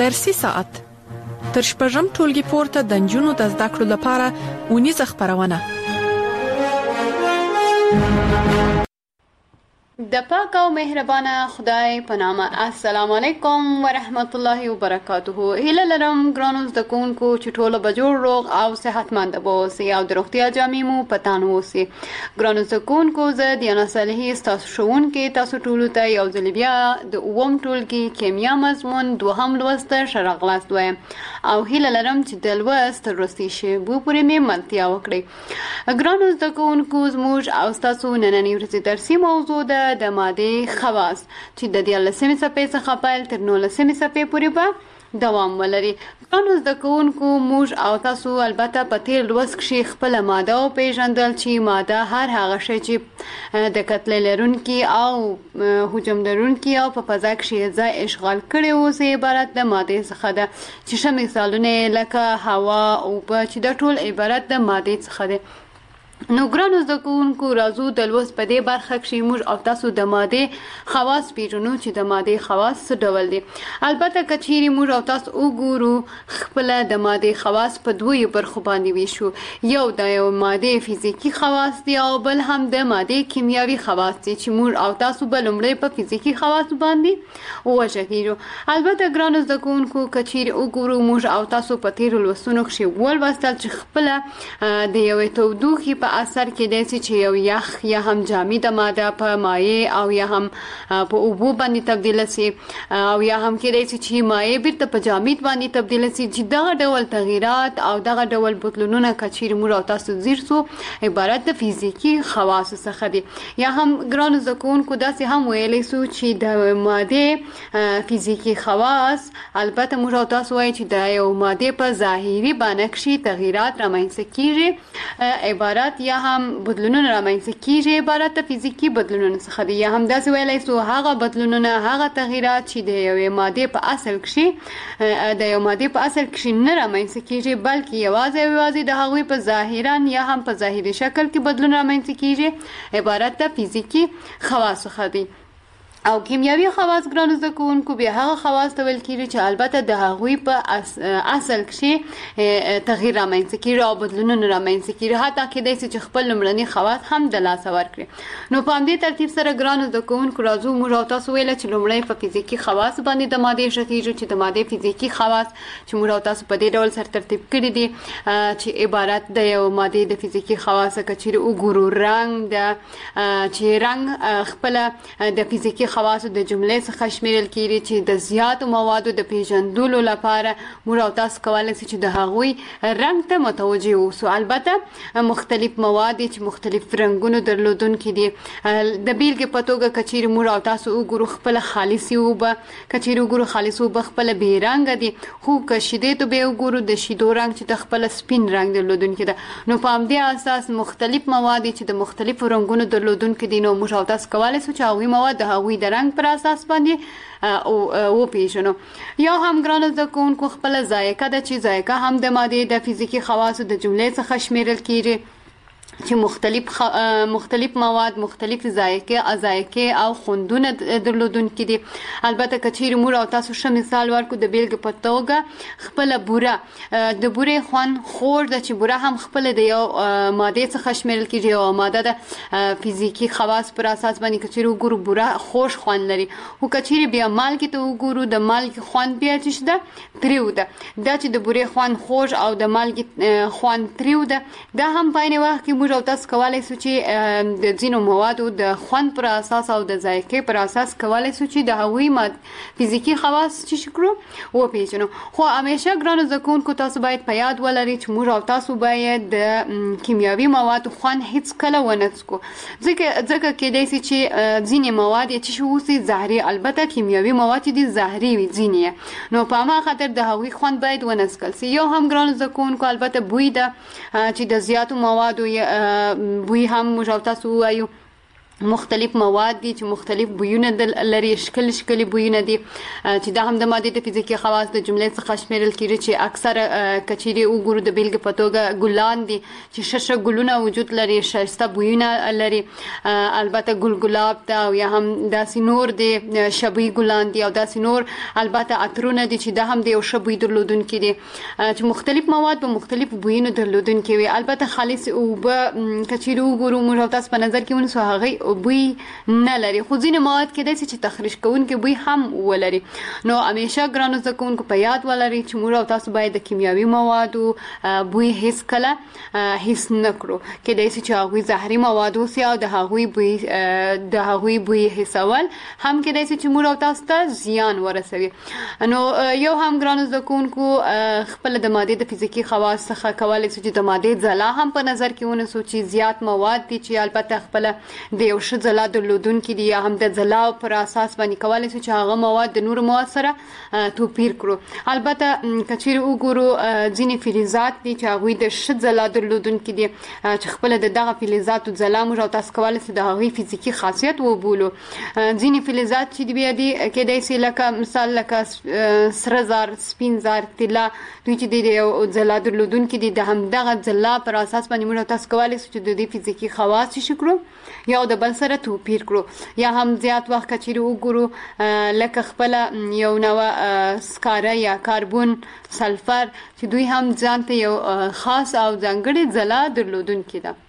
درسي ساعت تر شپږم ټولګي پورته د نجونو د زده کړو لپاره ونیزه خپرونه. د پاک او مهربانه خدای په نامه. السلام علیکم ورحمت الله وبرکاته. هیله لرم ګرانو زده کوونکو چې ټول به جوړ روغ او صحتمند اوسئ او د روغتیا جامې مو په تن اوسي. ګرانو زده کوونکو زه دیانا صالحي ستاسو ښوونکې تاسو ټولو ته یو ځل بیا د اووم ټولګي کیمیا مضمون دوهم لوست ته ښه راغلاست وایم او هیله لرم چې د لوست تر وروستي شېبو پورې مې ملتیا وکړئ. ګرانو زده کوونکو زموږ او ستاسو نننۍ ورځې درسي موضوع ده د مادې خواص چې د 14مې صفحې څخه پیل تر 19مې صفحې پورې به دوام ولري. ګرانو زده کوونکو موږ او تاسو البته په تیر لوست کښې خپله ماده وپېژندل چې ماده هر هغه شی چې د کتلې لرونکي او حجم لرونکي او په فضا کښې ځای اشغال کړی اوسي عبارت د مادې څخه ده چې ښه مثالونه لکه هوا اوبه چې دا ټول عبارت د مادې څخه دی. نو ګرانو زده کوونکو راځو د لوست په دې برخه کښې موږ او تاسو د مادې خواص پیژنو چې د مادې خواص څه ډول دي. البته که چیرې موږ او تاسو وګورو خپله د مادې خواص په دویو برخو باندې ویشو. یو د یو مادې فزیکي خواص دي او بل هم د مادې کیمیاوي خواص دي چې موږ او تاسو به لومړی په فزیکي خواصو باندې وغږېږو. البته ګرانو زده کوونکو که چیرې وګورو موږ او تاسو په تیرو لوستونو کښې ولوستل چې خپله د یوې تودوخې په اثر کې دی چې یو یخ یا هم جامده ماده په مایع او یا هم په اوبو باندې تبدیله سي او یا هم کېدای شي چې مایع بیرته په جامد باندې تبدیله سي چې دغه ډول تغییرات او دغه ډول بدلونونه که چیرې موږ او تاسو ځیر سو عبارت د فزیکي خواصو څخه دي. یا هم ګرانو زده کوونکو داسې هم ویلی سو چې د مادې فزیکي خواص البته موږ او تاسو وایو چې د یو مادې په ظاهري بڼه کښې تغییرات رامنځته کېږي عبارت یا هم بدلونونه رامنځته کېږي عبارت د فزیکي بدلونونو څخه دي. یا هم داسې ویلی سو هغه بدلونونه هغه تغییرات چې د یوې مادې په اصل کښې نه رامنځته کېږي بلکې یوازې د هغوی په ظاهرا یا هم په ظاهري شکل کې بدلون رامنځته کېږي عبارت د فزیکي خواص څخه دي. او کیمیاوي خواص ګرانو زده کوونکو بیا هغه خواص ته ویل کېږي چې البته د هغوی په اصل کښې تغییر رامنځته کېږي او بدلونونه رامنځته کېږي حتی کېدای شي چې خپل لومړني خواص هم د لاسه ورکړي. نو په همدې ترتیب سره ګرانو زده کوونکو راځو موږ او تاسو ویله چې لومړی په فزیکي خواص باندې د مادې ښه کېږو چې د مادې فزیکي خواص چې موږ او تاسو په دې ډول سره ترتیب کړي دي چې عبارت د یو مادې د فزیکي خواص که چیرې وګورو رنګ د چې رنګ خپله د فزیکي خواصو د جملې څخه شمیرل کېږي چې د زیاتو موادو د پیژندلو لپاره موږ او تاسو کولی شو چې د هغوی رنګ ته متوجه اوسو. البته مختلف مواد چې مختلف رنګونو درلودونکي دي. د بیلګې په توګه که چیرې موږ او تاسو وګورو خپله خالصې اوبه که چیرې وګورو خالص اوبه خپله بې رنګه دي خو که شیدې ته بیا وګورو د شیدو رنګ چې د خپله سپین رنګ درلودونکي ده. نو په همدې اساس مختلف مواد چې د مختلفو رنګونو درلودونکي دي نو موږ او تاسو کولی شو چې هغوی مواد د هغوی د رنګ پر اساس باندې وپیژنو. یا هم ګرانو زده کوونکو خپله ذایقه ده چې ذایقه هم د مادې د فزیکي خواصو د جملې څخه شمیرل کېږي چې مختلف مواد مختلف ذایقې او خوندونه درلودونکي دي. البته که چیرې موږ او تاسو ښه مثال ورکړو د بیلګې په توګه خپله بوره د بورې خوند خوږ ده چې بوره هم خپله د یو مادې څخه شمیرل کېږي یوه ماده د فزیکي خواص پر اساس باندې که چیرې وګورو بوره خوږ خوند لري خو که چیرې بیا مالګې ته وګورو د مالګې خوند بیا چې ده تریو ده. دا چې د بورې خوند خوږ او د مالګې خوند تریو ده دا هم په عین وخت کې او تاسو کولی شو چې د ځینو موادو د خوند پر اساس او د ذایقې پر اساس کولی شو چې د هغوی فزیکي خواص چې کړو وپیژنو. خو همیشه ګرانو زده کوونکو تاسو باید په یاد ولرئ چې موږ او تاسو باید د کیمیاوي موادو خوند هیڅکله ونه څکو ځکه کېدای شي چې ځینې مواد یې چې اوسي زهري البته کیمیاوي مواد چې دي زهري وي ځینې نو په هماغه خاطر د هغوی خوند باید ونه څکل سي. یو هم ګرانو زده کوونکو البته بوی ده چې د زیاتو موادو بوی هم موږ او تاسو ووایو مختلف مواد دي چې مختلف بویونه لري، شکل بویونه دي چې دا هم د مادې د فزیکي خواص د جملې څخه شمیرل کیږي چې اکثر کچيري وګورو د بیلګې په توګه ګلان دي چې شش ګلونه وجود لري، شایسته بویونه لري، البته ګلاب ته او یا هم داسې نور دي شبي ګلان دي او داسې نور البته عطرونه دي چې دا هم د یو شبي درلودونکي دي چې مختلف مواد په مختلف بویونو درلودونکي وي. البته خالص او به کچيري وګورو موږ تاسو په نظر کې ونیسو هغه بوی نه لري، خو ځینې مواد کېدای شي چې تخریش کوونکي بوی هم ولري. نو همیشه ګرانو زده کوونکو په یاد ولرئ چې موږ او تاسو باید د کیمیاوي موادو بوی هیڅ کله هیڅ نه کړو. کېدای شي چې هغوی زهري مواد اوسي او د هغوی بوی حسول هم کېدای شي چې موږ او تاسو ته زیان ورسوي. نو یو هم ګرانو زده کوونکو خپل د مادې د فزیکي خواص څخه کولی شو چې د مادې ځلا هم په نظر کې ونیسو چې زیات مواد دي چې البته خپل د یو ښه ځلا درلودونکي دي یا هم د ځلا پر اساس باندې کولی شو چې هغه مواد د نورو مواد سره توپیر کړو. البته کچېرې وګورو ځینې فلزات دي چې هغوی د ښه ځلا درلودونکي دي چې خپله د دغه فلزاتو ځلا موږ او تاسو کولی شو د هغوی فزیکي خاصیت وبولو. ځینې فلزات چې بیا دي کېدای شي لکه مثال لکه سره زر، سپین زر، طلا، دوی چې د یو ځلا درلودونکي دي د همدغه ځلا پر اساس باندې موږ او تاسو کولی شو چې د دې فزیکي خواص څه کړو یا د بل سره توپیر کړو. یا هم زیات وخت کچېرې وګورو لکه خپله یو نوع سکاره یا کاربون، سلفر چې دوی هم ځان ته یو خاص او ځانګړې ځلا درلودونکي ده.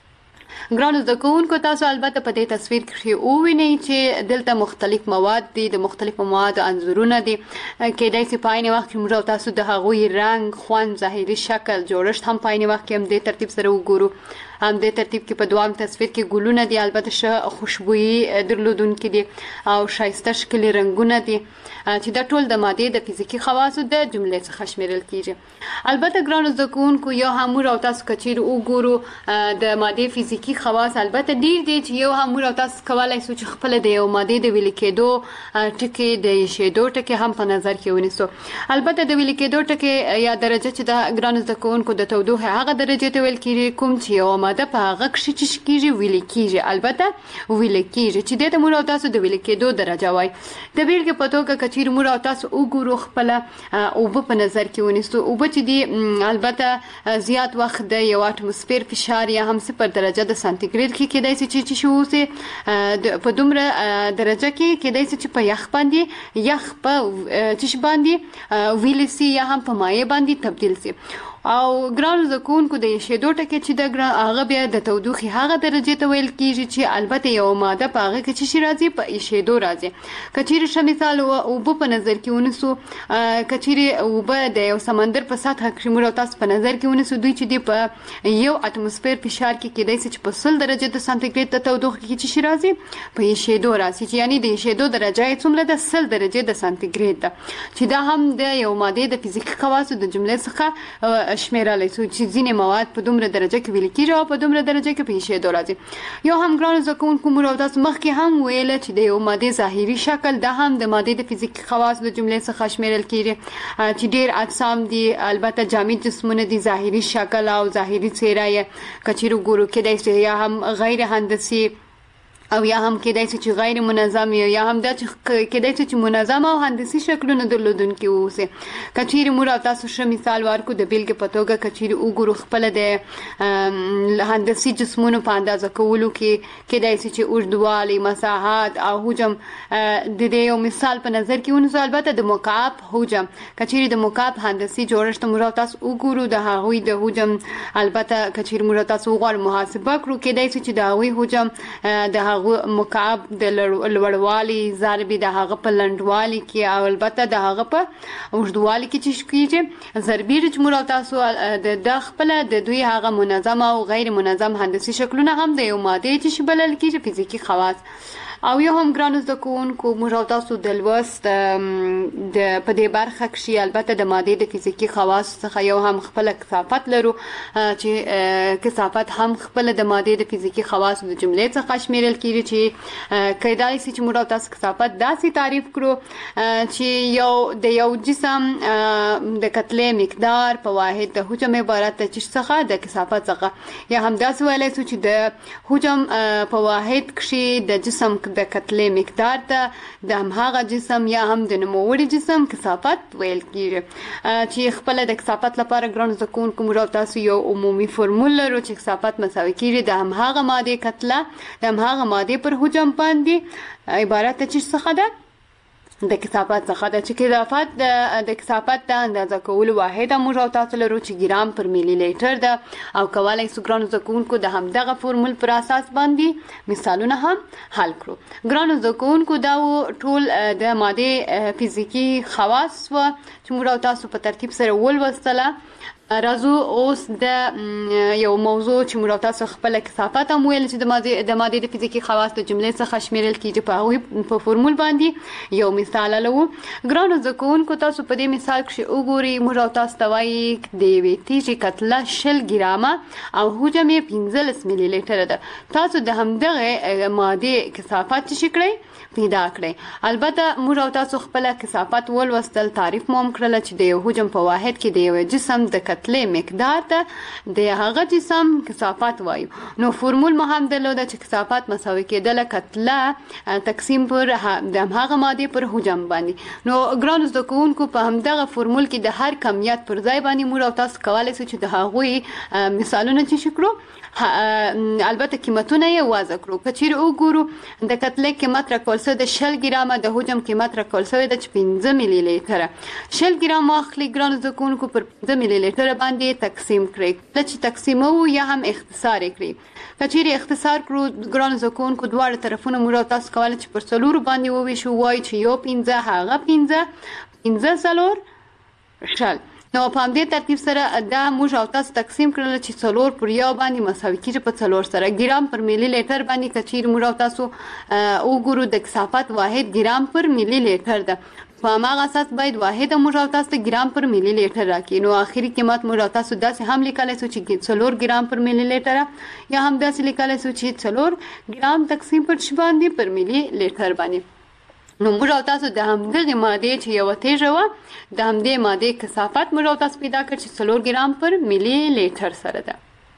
ګرانو زده کوونکو تاسو البته په دې تصویر کې ووینئ چې دلته مختلف مواد دي، د مختلفو موادو انځورونه دي. کېدای شي په عین وخت کې موږ تاسو د هغوی رنګ، خوند، ظاهري شکل، جوړښت هم په عین وخت کې هم دې ترتیب سره وګورو. هم دې ترتیب کې په دوام تصویر کې ګلونه دي، البته ښه خوشبويي درلودونکي دي او ښایسته ښکلي رنګونه دي چې دا ټول د مادې د فزیکي خواصو د جملې څخه شمیرل کیږي. البته ګرانو زده کوونکو یو هم موږ او تاسو کچېرې وګورو د مادې فزیکي خواص البته ډیر دي چې یو هم موږ او تاسو کولی شو چې خپله د یو مادې د ویلې کېدو ټکي، د ایښېدو ټکي هم په نظر کې ونیسو. البته د ویلې کېدو ټکي یا درجه چې د ګرانو زده کوونکو د تودوخې هغه درجې ته ویل کېږي کوم چې یو ماده په هغه کښې چې کېږي ویلې کېږي، البته ویلې کېږي چې دې ته موږ او تاسو د ویلې کېدو درجه وایي. د بیلګې په توګه کچېرې موږ او تاسو وګورو خپله اوبه په نظر کې ونیسو. اوبه چې دي البته زیات وخت د یو اټموسفیر فشار یا هم 0 درجه د سانتیګریډ کې کېدای شي چې شي اوسي په دومره درجه کې کېدای شي چې په یخ باندې یخ په چش باندې ویل سي یا هم په مایع باندې تبدیل سي. او ګرانو زده کوونکو د ایښېدو ټکي چې د هغه بیا د تودوخې هغه درجې ته ویل کېږي چې البته یو ماده په هغه کې چې شي راځي په ایښېدو راځي. کچېرې ښه مثال اوبه په نظر کې ونیسو، کچېرې اوبه د یو سمندر په سطحه کې موږ او تاسو په نظر کې ونیسو، دوی چې دی په یو اټموسفیر فشار کې کېدای شي چې په 100 درجه د سانتیګریډ د تودوخې کې چې شي راځي په ایښېدو راځي، چې یعنی د ایښېدو درجه یې څومره ده 100 درجې د سانتیګریډ ده، چې دا هم د یو مادې د فزیکي خواصو د جملې څخه شمیرلی شو چې ځینې مواد په دومره درجه کې ویل کېږي او په دومره درجه کې په ایښېدو راځي. یو هم ګرانو زده کوونکو موږ او تاسو مخکې هم ویله چې د یو مادې ظاهري شکل دا هم د مادې د فزیکي خواصو د جملې څخه شمیرل کېږي چې ډېر اجسام دي، البته جامد جسمونه دي، ظاهري شکل او ظاهري څېره یې کچېرې وګورو کېدای شي یا هم غیر هندسي او یا هم کېدای شي چې غیر منظم یا هم دا چې کېدای شي چې منظم او هندسي شکلونه درلودونکي واوسي. کچېرې موږ او تاسو ښه مثال ورکړو د بیلګې په توګه کچېرې وګورو خپله د هندسي جسمونو په اندازه کولو کې کېدای شي چې اوږدوالی، مساحت او حجم د دې یو مثال په نظر کې ونیسو. البته د مکعب حجم کچېرې د مکعب هندسي جوړښت موږ او تاسو وګورو، د هغوی د حجم البته کچېرې موږ او تاسو وغواړو محاسبه کړو، کېدای شي چې د هغوی حجم د مکعب د لوړوالي ضربې د هغه په لنډوالي کې او البته د هغه په اوږدوالي کې چې کېږي ضربې چې موږ او تاسو د خپله د دوی هغه منظم او غیر منظم هندسي شکلونه هم د یو مادې چې بلل کېږي فزیکي خواص. او یو هم ګرانو زده کوونکو موږ او تاسو د لوست په دې برخه کښې البته د مادې د فزیکي خواصو څخه یو هم خپله کثافت لرو چې کثافت هم خپله د مادې د فزیکي خواصو د جملې څخه شمیرل کېږي چې کیدای شي چې موږ او تاسو کثافت داسې تعریف کړو چې د یو جسم د کتلې مقدار په واحد د حجم عبارت د چیز څخه د کثافت څخه یا هم داسې ویلی شو چې د حجم په واحد کښې د جسم د کتلې مقدار ته د همهغه جسم یا هم د نوموړي جسم کثافت ویل کېږي چې خپله د کثافت لپاره ګرانو زده کوونکو موږ او تاسو یو عمومي فرمول لرو چې کثافت مساوي کېږي د همهغه مادې کتله د همهغه مادې پر حجم باندې عبارت د چیز څخه ده د کثافت څخه ده چې د کثافت د اندازه کولو واحد موږ او تاسو لرو چې ګرام پر ملي لیټر ده او کولی شو ګرانو زده کوونکو د همدغه فورمول پر اساس باندې مثالونه هم حل کړو. ګرانو زده کوونکو دا ټول د مادې فزیکي خواص وه چې موږ او تاسو په ترتیب سره ولوستله. راځو اوس د یو موضوع چې موږ او تاسو خپله کثافت هم ویل چې د مادې د فزیکي خواص د جملې څخه شمیرل کېږي په هغوی په فورمول باندې یو مثال حلوو. ګرانو زده کوونکو تاسو په دې مثال کښې وګورئ موږ او تاسو ته وایي د یوې تیږې کتله 20 ګرامه او حجم یې 15 ملي لیټره ده. تاسو د همدغې مادې کثافت څه کړئ پیدا کړئ. البته موږ او تاسو خپله کثافت ولوستل تعریف مو هم کړله چې د یو حجم په واحد کې د یو جسم د کتلې مقدار ته د هغه جسم کثافت وایو. نو فورمول مو هم درلوده چې کثافت مساوي کېدله کتله تقسیم پر د همهغه مادې پر حجم باندې. نو ګرانو زده کوونکو په همدغه فورمول کې د هر کمیت پر ځای باندې موږ او تاسو کولی شو چې د هغوی مثالونه چې کړو البته قیمتونه یې وضع کړو. که چیرې وګورو د کتلې قیمت راکول شوی د 20 ګرامه د حجم قیمت راکول شوی ده چې 15 ملي لیټره. 20 ګرام واخلئ ګرانو زده کوونکو پر 15 ملي لیټره باندې تقسیم کړئ. کله چې تقسیموو یا هم اختصار یې کړئ. که چیرې اختصار کړو ګرانو زده کوونکو دواړه طرفونه موږ او تاسو کولی چې پر 4 باندې وویشو وایو چې یو 15 هغه 15 څلور شل. نو په همدې ترتیب سره دا موږ او تاسو تقسیم کړل چې 4 پر یو باندې مساوي کېږي په 4 سره. ګرام پر ملي لیټر باندې که چیرې موږ او تاسو وګورو د کثافت واحد ګرام پر ملي لیټر ده. په هماغه اساس باید واحد موږ او تاسو ته ګرام پر ملي لیټر راکړي. نو آخري قیمت موږ او تاسو داسې هم لیکلی شو چې 4 ګرام پر ملي لیټره یا هم داسې لیکلی شو چې 4 ګرام تقسیم پر ش باندې پر ملي لیټر باندې. نو موږ او تاسو د همدغې مادې چې یوه تیږه وه د همدې مادې کثافت موږ او تاسو پیدا کړ چې 4 ګرام پر ملي لیټر سره ده.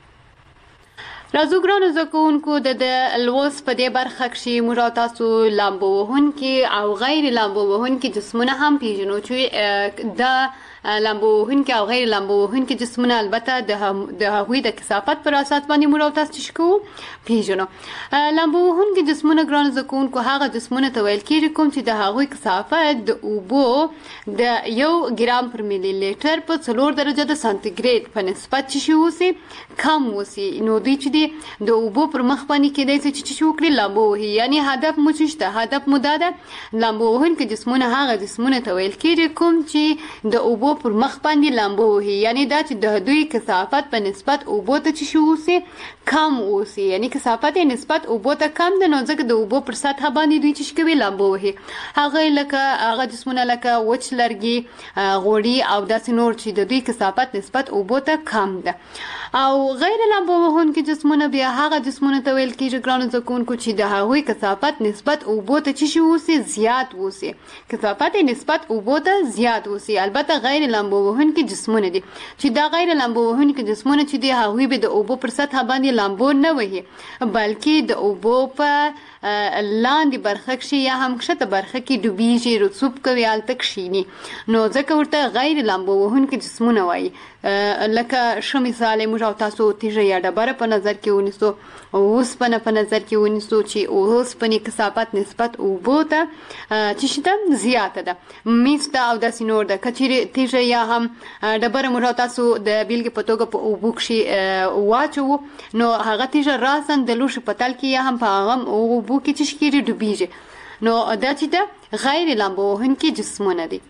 راځو ګرانو زده کوونکو د لوست په دې برخه کښې موږ او تاسو لامبو وهونکي او غیر لامبو وهونکي جسمونه هم پیژنو چې د لامبو وهونکي او غیر لامبو وهونکي جسمونه البته د هغوی د کثافت پر اساس باندې موږ او تاسو څه کوو پیژنو. لامبو وهونکي جسمونه ګرانو زده کوونکو هغه جسمونه ته ویل کېږي کوم چې د هغوی کثافت د اوبو د 1 ګرام پر ملي لیټر په 4 درجه د سانتیګریډ په نسبت چې اوسي کم اوسي. نو دوی چې د اوبو پر مخ باندې کېدای شي چې وکړي لامبو وهي. یعنی هدف مو څه شته؟ هدف مو دا ده لامبو وهونکي جسمونه هغه جسمونه ته ویل کېږي کوم چې د اوبو پر مخ باندې لامبو وهي. یعنی دا چې د دوی کثافت په نسبت اوبو ته چې اوسي کم اوسي. یعنی کثافت نسبت اوبو ته کم ده نو ځکه د اوبو پر سطح باندې دوی چې کوي لامبو وهي. هغه جسمونه لکه وچ لرګي غوړي او داسې نور چې د دوی کثافت نسبت اوبو ته کم ده. او غیر لامبو وهونکي جسمونه بیا هغه جسمونه ته ویل کېږي ګرانو زده کوونکو چې د هغوی کثافت نسبت اوبو ته چې اوسي زیات اوسي. کثافت نسبت اوبو ته زیات اوسي. البته غیر لامبو وهونکي جسمونه دي چې دا غیر لامبو وهونکي جسمونه چې دي هغوی به د اوبو پر سطح باندې لامبو نه وهي بلکې د اوبو په لاندې برخه کښې یا هم کښته برخه کې ډوبېږي رسوب کوي هلته کښېني. نو ځکه ورته غیر لامبو وهونکي جسمونه وایي. لکه ښه مثال یې موږ او تاسو تیږه یا ډبره په نظر کې ونیسو اوسپنه په نظر کې ونیسو چې اوسپنې کثافت نسبت اوبو ته چې شته زیاته ده میز ته او داسې نور ده. که چیرې تیږه یا هم ډبره موږ او تاسو د بیلګې په توګه په اوبو کښې واچوو نو هغه تیږه راسن د لوښي په تل کې یا هم په هغه اوبو کې چې کېږي ډوبېږي. نو دا چې ده غیر لامبو وهونکي جسمونه دي.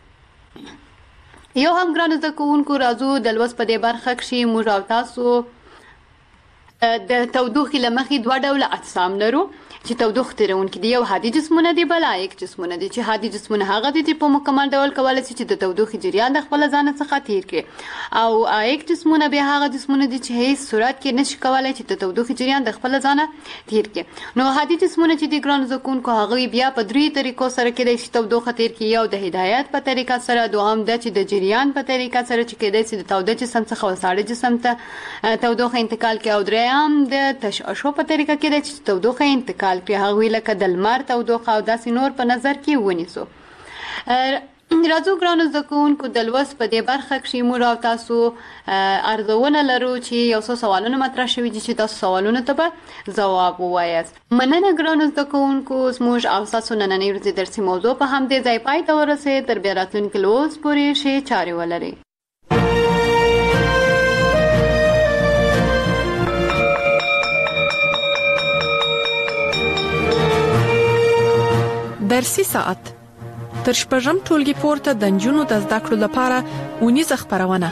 یو هم ګرانو زده کوونکو راځو د لوست په دې برخه کښې موږ او تاسو د تودوخې له مخې 2 ډوله اجسام لرو چې تودوخه تیرونکي دي. یو هادي جسمونه دي، بل عایق جسمونه دي. چې هادي جسمونه هغه دي چې په مکمل ډول کولی شي چې د تودوخې جریان د خپل ځان څخه تیر کړي، او عایق جسمونه بیا هغه جسمونه دي چې هیڅ صورت کې نشي کولی چې د تودوخې جریان د خپل ځان تیر کړي. نو هادي جسمونه چې د ګرانو زده کوونکو هغه بیا په درې طریقو سره کېدای شي تودوخه تیر کړي. یو د هدایت په طریقه سره، دوهم دا چې د جریان په طریقه سره چې کېدای شي د توده جسم څخه وساړه جسم ته تودوخه انتقال کړي، او دریم د تشعشع په طریقه کېدای شي تودوخه انتقال کړي، هغوی لکه د لمر تودوخه او داسې نور په نظر کې ونیسو. راځو ګرانو زده کوونکو د لوست په دې برخه کې موږ او تاسو ارزونه لرو چې یو څو سوالونه مطرح شوي دي چې تاسو سوالونو ته به ځواب ووایاست. مننه ګرانو زده کوونکو، زموږ او تاسو نننۍ ورځې درسي موضوع په همدې ځای پای ته ورسېد. تر بیا راتلونکي لوست پورې ښې چارې ولرئ. درسي ساعت تر شپږم ټولګي پورته د نجونو د زده کړو لپاره اونیزه خپرونه.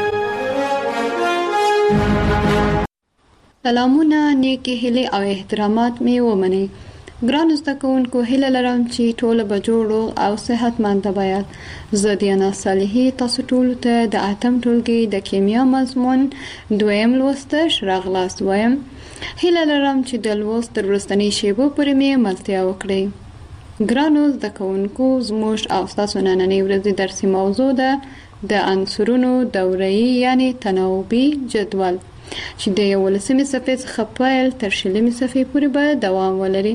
سلامونه، نیکې هیلې او احترامات مې ومنئ. ګرانو زده کوونکو، هیله لرم چې ټول به جوړ او صحتمند وایاست. زه دیانا صالحي تاسو ټول ته د 8م ټولګي د کیمیا مضمون دویم لوست راغلاست وایم. هیله لرم چې د لوست تر وروستنۍ شیبو پورې مې ملتیا وکړئ. ګرانو زده کوونکو، زموږ او تاسو نننۍ ورځې درسي موضوع ده د عنصرونو دوره‌یي یعنی تناوبي جدول، چې د 11مې صفحې څخه پیل تر 20مې صفحې پورې به دوام ولري.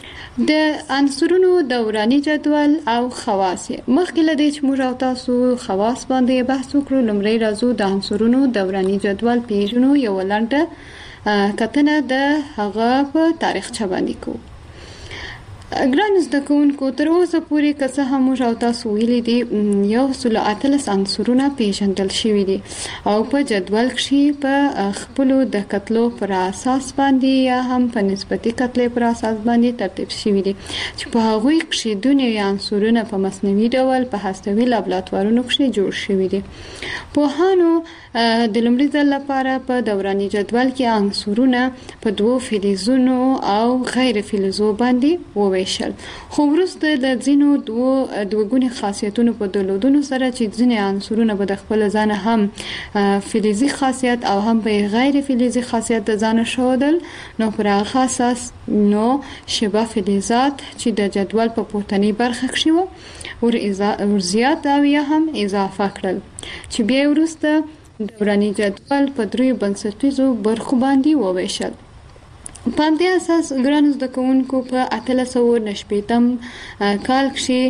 د عنصرونو دوراني جدول او خواص. مخکې له دې چې موږ او تاسو خواص باندې بحث وکړو، لومړی راځو د عنصرونو دوراني جدول پیژنو. یو لنډه کتنه د هغه په تاریخچه باندې کوو. ګران زده کوونکو، تر اوسه پورې که څه هم موږ او تاسو ویلي دي 118 عنصرونه پیژندل شوي دي او په جدول کې په خپلو د کتلو پر اساس باندې یا هم په نسبتي کتلې پر اساس باندې ترتیب شوي دي، چې په هغوی کې دنیوي عنصرونه په مصنوعي ډول په هستوي لابراتوارونو کې جوړ شوي دي. پوهانو د لومړي ځل لپاره په دوراني جدول کې عنصرونه په دوو فلزونو او غیر فلزو باندې وویشل، خو وروسته د ځینو دوه خاصیتونو په درلودلو سره چې ځینې عنصرونه به د خپل ځان هم فلزي خاصیت او هم په غیر فلزي خاصیت د ځان ښودل، نو پر هغه اساس نو شبه فلزات چې د جدول په پورتنۍ برخه کې وو ور زیات او یا هم اضافه کړل، چې بیا وروسته دوراني جدول په دریو بنسټیزو برخو باندې وویشل. په دې اساس ګران زده کوونکو په 1890 کال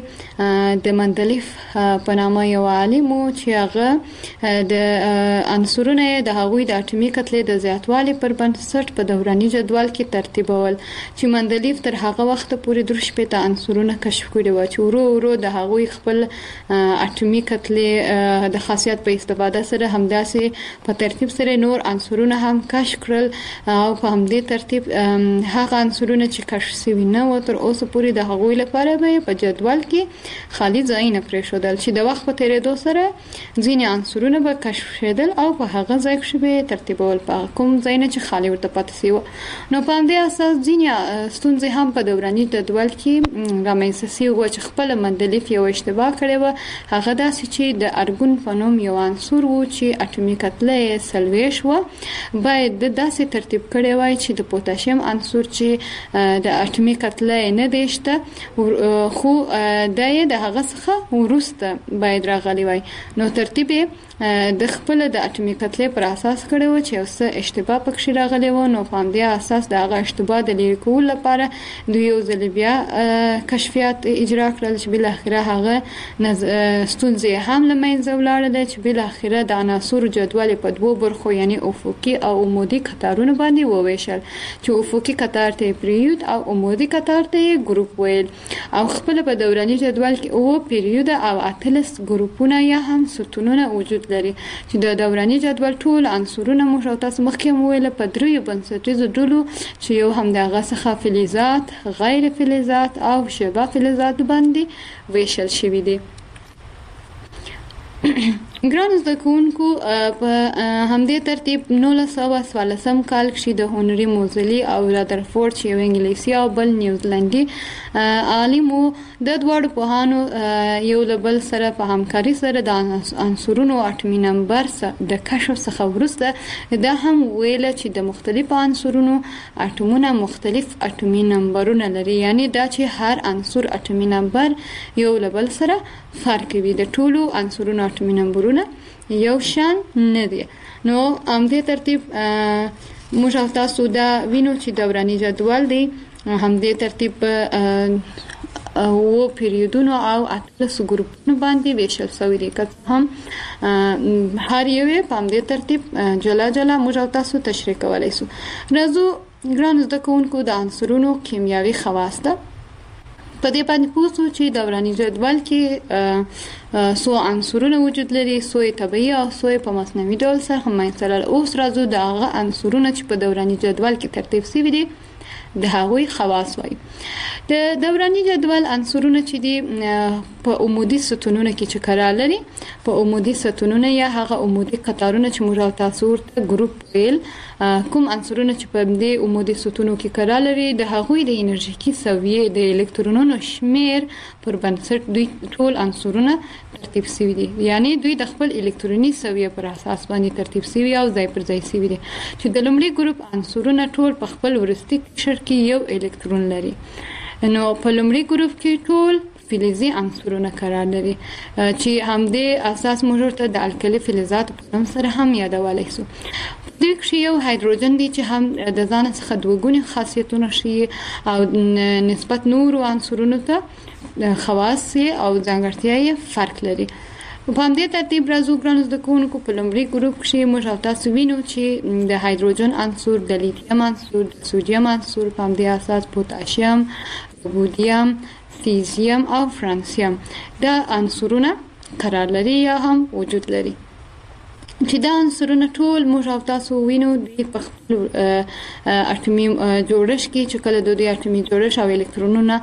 کې د مندلیف په نامه یو عالم چې هغه د عنصرونو د هغوی د اټومي کتلې د زیاتوالي پر بنسټ په دوراني جدول کې ترتیبول، چې مندلیف تر هغه وخت پورې 3 عنصرونه کشف کړي و، چې ورو ورو د هغوی خپل اټومي کتلې د خاصیت په استفاده سره همداسې په ترتیب سره نور عنصرونه هم کشف کړل، او په همدې ترتیب هغه عنصرونه چې کشف شوي نه و تر اوسه پورې د هغوی لپاره به په جدول کې خالي ځایونه پرېښودل، چې د وخت په تېرېدو سره ځینې عنصرونه به کشف شېدل او په هغه ځای کې به ترتیبول په کوم ځایونه چې خالي ورته پاتې شوي. نو په همدې اساس ځینې ستونزې هم په دوراني جدول کې رامنځته شوي وو، چې خپله مندلیف یو اشتباه کړې وه. هغه داسې چې د ارګون په نوم یو عنصر و چې اټومي کتله یې 40 وه، باید د داسې ترتیب کړی وای چې د پوتاشیم عنصر چې د اټومي کتله نه دی شته، خو دا یې د هغه څخه وروسته باید راغلی وای. نو ترتیب د خپل د اټومي کتلې پر اساس کړی و چې یو څه اشتباه پکې راغلی و. نو په همدې اساس د هغه اشتباه د لرې کولو لپاره دوی یو ځل بیا کشفیات اجرا کړل، چې بالاخره هغه ستونزې هم له منځه ولاړلې، چې بالاخره د عناصرو جدول په دوو برخو یعنی افقي او عمودي کتارونو باندې وویشل، چې افقي کتار ته پیریود او عمودي کتار ته ګروپ ویل، او خپل په دوراني جدول کې او پیریود او 18 ګروپونه یا هم ستونونه وجود لري، چې د دوراني جدول ټول عنصرونه موږ او تاسو مخکې ویل په دریو بنسټیزو ډلو، چې یو هم د هغه څخه فلزات، غیر فلزات او شبه فلزات باندې ویشل شوي دي. ګران زده کوونکو په همدې ترتیب 1914 کال کې د هنري موزلي او رادرفورد چې یو انګلیسي او بل نیوزیلندي عالم د دوړو پوهانو یو بل سره په همکاري سره د عنصرونو اټومي نمبر د کشف څخه وروسته دا هم ویل چې د مختلفو عنصرونو اټومونه مختلف اټومي نمبرونه لري، یعنی دا چې هر عنصر اټومي نمبر یو بل سره فرق کوي، د ټولو عنصرونو اټومي نمبرونه یو شان نه دي. نو همدې ترتیب موږ او تاسو دا وینو چې دوراني جدول دی همدې ترتیب او پیریودونو او اتلس ګروپونو باندې ویشل شوی دی، که هم هر یو په همدې ترتیب جلا جلا موږ او تاسو تشریح کولای شو. راځو ګران زده کوونکو د عنصرونو کیمیاوي خواص ته په دې باندې پوښتو چې دوراني جدول کې څو عنصرونه وجود لري، څو طبيعي او څو په مصنوعي ډول سره همایسره. اوس راځو د هغه عنصرونه چې په دوراني جدول کې ترتیب شوي دي د هغوی خواص وایي. د دوراني جدول عنصرونه چې دي په عمودي ستونونو کې چې قرار لري، په عمودي ستونونو یا هغه عمودي قطارونه چې موږ او تاسو ورته ګروپ ویل، کوم عنصرونه چې په دې عمودي ستونو کې قرار لري د هغوی د انرژیکي سویې د الکترونونو شمیر پر بنسټ دوی ټول عنصرونه ترتیب شوي دي، یعنی دوی د خپل الکتروني سویې پر اساس باندې ترتیب شوي او ځای پر ځای شوي دي چې د لومړي ګروپ عنصرونه ټول په خپل وروستي قشر کې یو الکترون لري. نو په لومړي ګروپ کې ټول فلزي عنصرونه قرار لري چې همدې اساس موږ ورته د الکلي فلزات په نوم سره هم یادولای شو. دې کې یو هایدروجن دی چې هم د ځان څخه دوه خاصیتونه شي او نسبت نورو عنصرونو ته خواص او ځانګړتیاوې فرق لري. په همدې ترتیب راځو ګران زده کوونکو په لومړي ګروپ کې موږ او تاسو وینو چې د هایدروجن عنصر، د لیتیم عنصر، د سوډیم عنصر، په همدې اساس پوتاشیم، رودیم، سیزیم او فرانسیم دا عنصرونه قرار لري یا هم وجود لري چې دا عنصرونه ټول موږ او تاسو وینو د په خپل اټومي جوړښت کې چې کله د دوی اټومي جوړښت او الکترونونه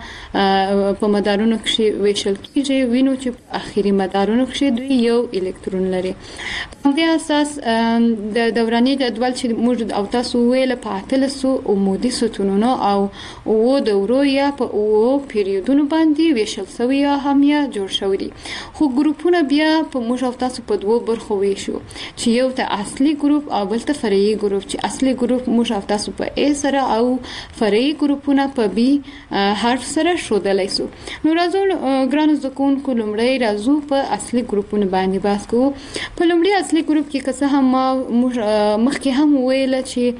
په مدارونو کې ویشل کېږي، وینو چې په اخري مدارونو کې دوی یو الکترون لري. په دې اساس د دوراني جدول چې موږ او تاسو ویل په اتلسو عمودي ستونونو او دورو یا په او پیریودونو باندې ویشل شوی یا هم یا جوړ شوی دي. خو ګروپونه بیا په موږ او تاسو په دوه برخو ویشو چې یو ته اصلي ګروپ او بل ته فرعي ګروپ، چې اصلي ګروپ موږ او تاسو په A سره او فرعي ګروپونه په B حرف سره ښودلای شو. نو راځو ګران زده کوونکو لومړی راځو په اصلي ګروپونو باندې بحث کوو. په لومړي اصلي ګروپ کې که څه هم مخکې هم ویل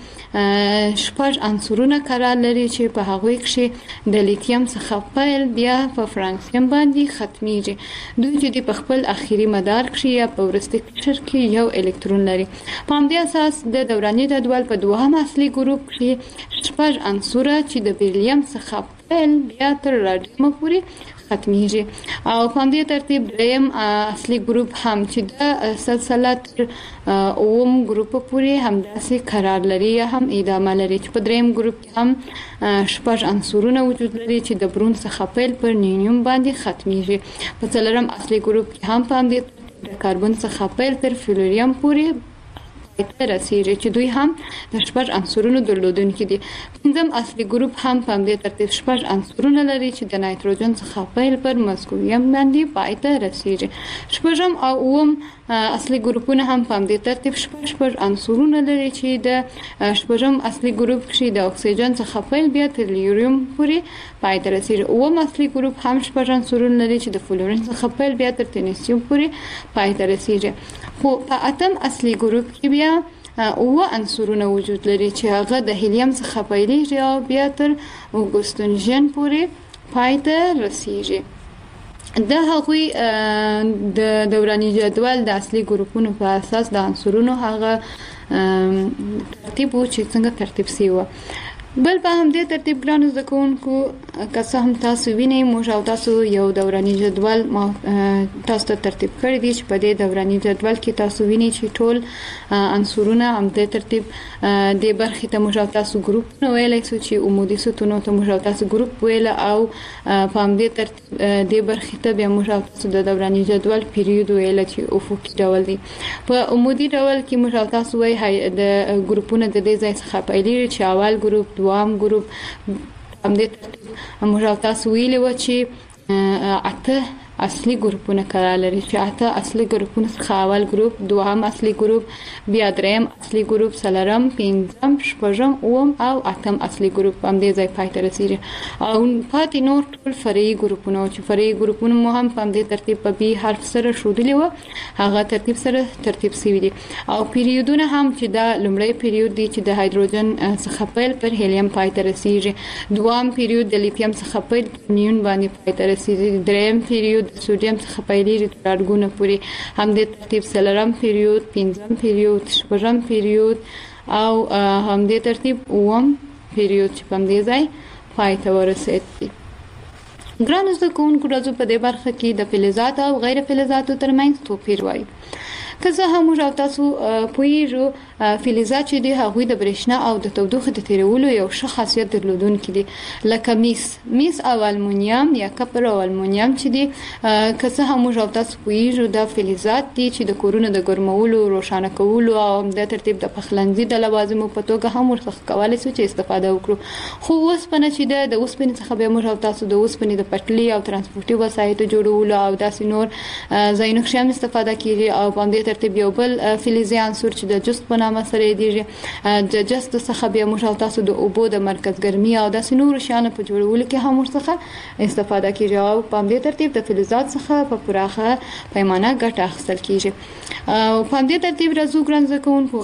چې شپږ عنصرونه قرار لري چې په هغوی کې د لیتیم څخه پیل بیا په فرانسیم باندې ختمیږي. دوی چې په خپل اخیری مدار کې یا په وروستي قشر کې یو الکترون لري. په همدې اساس د دوراني جدول په دوهم اصلي ګروپ کې شپږ عنصر چې د بیریلیم څخه پیل بیا تر راډیم پورې ختمیږي او په همدې ترتیب دریم اصلي ګروپ هم چې د سلسله تر اوم ګروپ پورې همداسې قرار لري یا هم ادامه لري، چې په دریم ګروپ کې هم شپږ عنصرونه وجود لري چې د برون څخه پیل پر نیونیم باندې ختمیږي. په څلورم اصلي ګروپ کې هم په همدې د کاربن څخه پیل تر فلوریم پورې رسیږي چې دوی هم د شپږ عنصرونو درلودونکي دي. پنځم اصلي ګروپ هم په همدې ترتیب شپږ عنصرونه لري چې د نایتروجن څخه پیل پر مسکویم باندې پای ته رسیږي. شپږم او اووم اصلي ګروپونه هم په همدې ترتیب شپږ عنصرونه لري چې د شپږم اصلي ګروپ کې د اکسیجن څخه پیل بیا تر لیوریم پورې پای ته رسیږي. اووم اصلي ګروپ هم شپږ عنصرونه لري چې د فلورین څخه پیل بیا تر تنیسیم پورې پای ته رسیږي. خو په اتم اصلي ګروپ کې بیا اوه عنصرونه وجود لري چې هغه د هیلیم څخه پیلېږي او بیا تر اوګوستنجن پورې پای ته رسیږي. د هغوی د دوراني جدول د اصلي ګروپونو په اساس د عنصرونو هغه ترتیب و چې څنګه ترتیب شوی و. بل په همدې ترتیب ګرانو زده کوونکو که څه هم تاسو وینئ موږ او تاسو یو دوراني جدول تاسو ته ترتیب کړی دی چې په دې دوراني جدول کې تاسو وینئ چې ټول عنصرونه همدې ترتیب د برخې ته موږ او تاسو ګروپ نو ویلای شو چې عمودي ستونو ته موږ او تاسو ګروپ ویل او په همدې ترتیب د برخې ته بیا موږ او تاسو د دوراني جدول پیریود ویل چې افقي ډول دی. په عمودي ډول کې موږ او تاسو وایي د ګروپونو د دې ځای څخه پیلېږي چې اول ګروپ دوام ګروپ همدې ترتیب موږ او تاسو ویلي و چې اته اصلي ګروپونه کړه لري چې اته اصلي ګروپونه څخه اول ګروپ دوهم اصلي ګروپ بیا دریم اصلي ګروپ څلورم پنځم شپږم اووم او اتم اصلي ګروپ همدې ځای پای ته رسیږي او پاتې نور ټول فرعي ګروپونه چې فرعي ګروپونه مو هم په همدې ترتیب په بي حرف سره ښودلي و هغه ترتیب سره ترتیب شوی دي او پیریودونه هم چې دا لومړی پیریود دی چې د هایدروجن څخه پیل پر هیلیم پای ته رسیږي دوام پیریود د لیتیم څخه پیل نیون باندې پای ته رسیږي دریم پیریود سوډیم څخه پیلېږي تر اډګونه پورې همدې ترتیب څلورم پیریود پنځم پیریود شپږم پیریود او همدې ترتیب اووم پیریود چې په همدې ځای پای ته ورسېد. ګرانو زده کوونکو راځو په دې برخه کې د فلزات او غیر فلزاتو ترمنځ توپیر وایو. که څه هم موږ تاسو پوهیږو فلزات چې دي هغوی د برېښنا او د تودوخې د تیرولو یو ښه خاصیت درلودونکي دي لکه میس او المونیم یا کپر او المونیم چې دي که څه هم موږ تاسو پوهیږو دا فلزات دي چې د کورونو د ګرمولو روښانه کولو او د ترتیب د پخلنځي د لوازمو په توګه هم ورڅخه کولای شو چې استفاده وکړو. خو اوسپنه چې د اوسپنې څخه به موږ تاسو د اوسپنې د پټلۍ او ترانسپورتي وسایطو جوړولو او داسې نور ځایونو کې هم استفاده کیږي او په دې ترتیب یو بل فلزي عنصر چې د جست په نامه سره یادېږي د جست څخه بیا موږ تاسو د اوبو د مرکز ګرمي او داسې نور شیانو په جوړولو کې هم ورڅخه استفاده کیږي او په دې ترتیب د فلزات څخه په پراخه پیمانه ګټه اخیستل کیږي. او په دې ترتیب راځو ګران زده کوونکو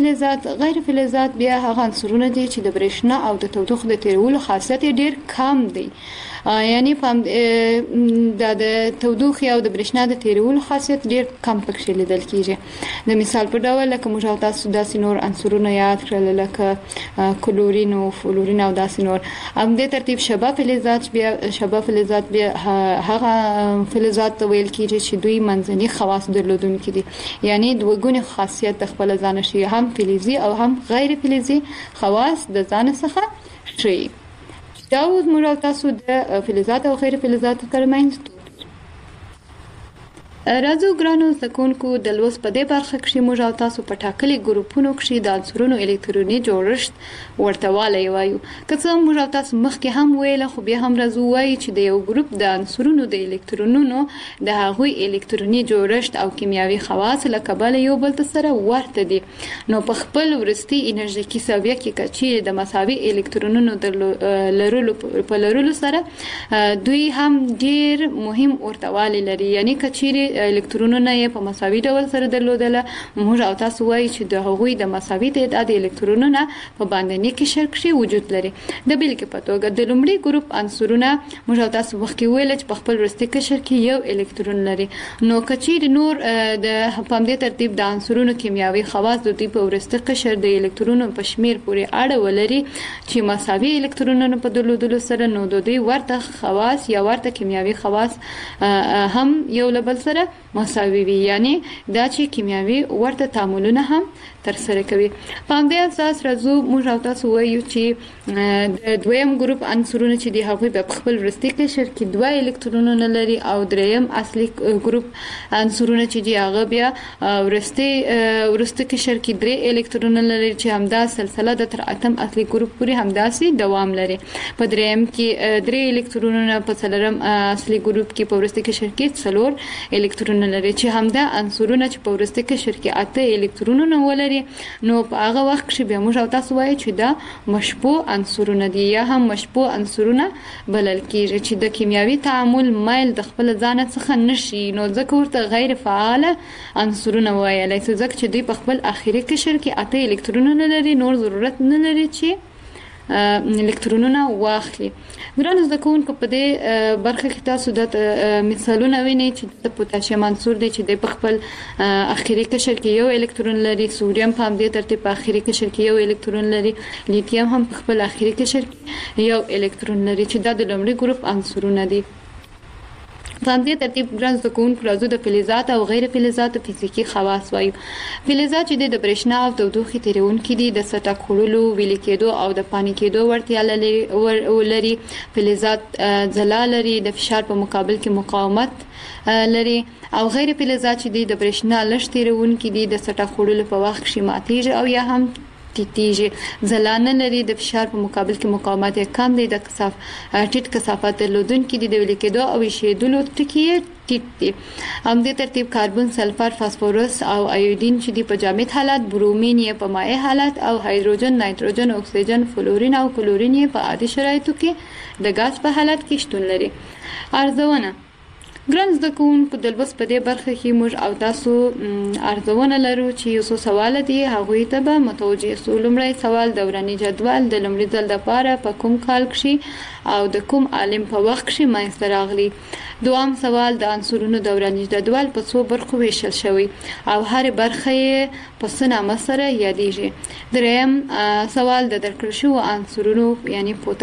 غیر فلزات بیا هغه عنصرونه دي چې د برېښنا او د تودوخې د تیرولو خاصیت ډیر کم دی یعنی د تودوخې او د برېښنا د تیرولو خاصیت ډیر کم پکې لیدل کیږي. د مثال په ډول لکه موږ تاسو داسې نور عنصرونه یاد کړل لکه کلورین او فلورین او داسې نور. همدې ترتیب شبه فلزات بیا هغه فلزات ویل کیږي چې دوی منځني خواص درلودونکي دي یعنی دوه ګونی خاصیت د خپل ځان شي هم فلزي او هم غیر فلزي خواص د ځان څخه شي. دا اوس موږ تاسو د فلزات او غیر فلزات ترمنځ راځو ګرانو زده کوونکو د لوست په دې برخه کې موږ تاسو په ټاکلي ګروپونو کې د عنصرونو الکتروني جوړښت ورته والی وایو. که څه موږ تاسو مخکې هم ویل خو بیا هم راځو وایي چې د یو ګروپ د عنصرونو د الکترونونو د هغوی الکتروني جوړښت او کیمیاوي خواص له کبله یو بل سره ورته دي نو په خپل ورستي انرژیکي ساویه کې چې د مساوي الکترونونو د لرلو سره دوی هم ډیر مهم ورته والی لري یعنی کچېرې الکترونونه یې په مساوي ډول سره درلودله موږ او تاسو وایي چې د هغوی د مساوي تعداد الکترونونه په باندني قشر کې وجود لري. د بېلګې په توګه د لومړي ګروپ عنصرونه موږ او تاسو مخکې ویل چې په خپل وروستي قشر کې یو الکترون لري نو کچېرې نور د په همدې ترتیب د عنصرونو کیمیاوي خواص د دوی په وروستي قشر د الکترونونو په شمیر پورې اړه ولري چې مساوي الکترونونه په درلودلو سره نو د دوی ورته خواص یا ورته کیمیاوي خواص هم یو له بل سره مساوي وي یعنی دا چې کیمیاوي ورته تعاملونه هم تر سره کوي. په همدې اساس راځو موږ او تاسو وایو چې د دویم ګروپ عنصرونه چې دی هغوی په خپل وروستي قشر کې دوه الکترونونه لري او دریم اصلي ګروپ عنصرونه چې دی هغه بیا وروستي قشر کې درې الکترونونه لري چې همدا سلسله د تر اتم اصلي ګروپ پورې همداسې دوام لري. په دریم کې درې الکترونونه په څلورم اصلي ګروپ کې په وروستي قشر کې څلور الکترونونه لري چې همدا عنصرونه چې په وروستي قشر کې اته الکترونونه ولري نو په هغه وخت کې بیا موږ او تاسو وایو چې دا مشبوع عنصرونه دي یا هم مشبوع عنصرونه بلل کېږي چې د کیمیاوي تعامل مایل د خپل ځان څخه نشي نو ځکه ورته غیر فعال عنصرونه وایي ځکه چې دوی په خپل اخیری قشر کې اته الکترونونه لري نور ضرورت نه لري چې الکترونونه واخلي. ګران زده کوونکو په دې برخه کې تاسو د مثالونه وینئ چې د پوتاشیم عنصر دی چې د خپل اخیری قشر کې یو الکترون لري، سوډیم په همدې ترتیب په اخیری قشر کې یو الکترون لري، لیتیم هم په خپل اخیری قشر کې یو الکترون لري چې دا د لومړي ګروپ عنصرونه دي. په همدې ترتیب ګران زده کوونکو راځو د فلزات او غیر فلزاتو فزیکي خواص وایو. فلزات چې د برېښنا او تودوخې تیرونکي دي، د سطح خوړلو، ویلې کېدو او د پانی کېدو وړتیا لري. فلزات ځلا لري، د فشار په مقابل کې مقاومت لري. او غیر فلزات چې د برېښنا لږ تیرونکي دي، د سطح خوړلو په وخت کې ماتېږي او یا هم ټیټیږي. ځلانه لري، د فشار په مقابل کې مقاومت یې کم دی، د ټیټ کثافت درلودونکي دي، د ویلې کېدو او ایشېدلو ټکي یې ټیټ دي. همدې ترتیب کاربن، سلفر، فاسفورس او ایودین چې دي په جامد حالت، برومین یې په مائع حالت او هایدروجن، نایتروجن، اکسیجن، فلورین او کلورین یې په عادي شرایطو کې د غاز په حالت کې شتون لري. ارزونه ګران زده کوونکو د لوست په دې برخه کې موږ او تاسو ارزونه لرو چې یو څو سوال دي، هغوی ته به متوجه سو. لومړی سوال دوراني جدول د لومړي ځل لپاره په کوم کال کې او د کوم عالم په وخت کې منځته راغلی. دوام سوال د عنصرونو دوراني جدول په څو برخو ویشل شوی او هر برخه یې په څه نامه سره یادیږي. دریم سوال د درکړل شوو عنصرونو یعنی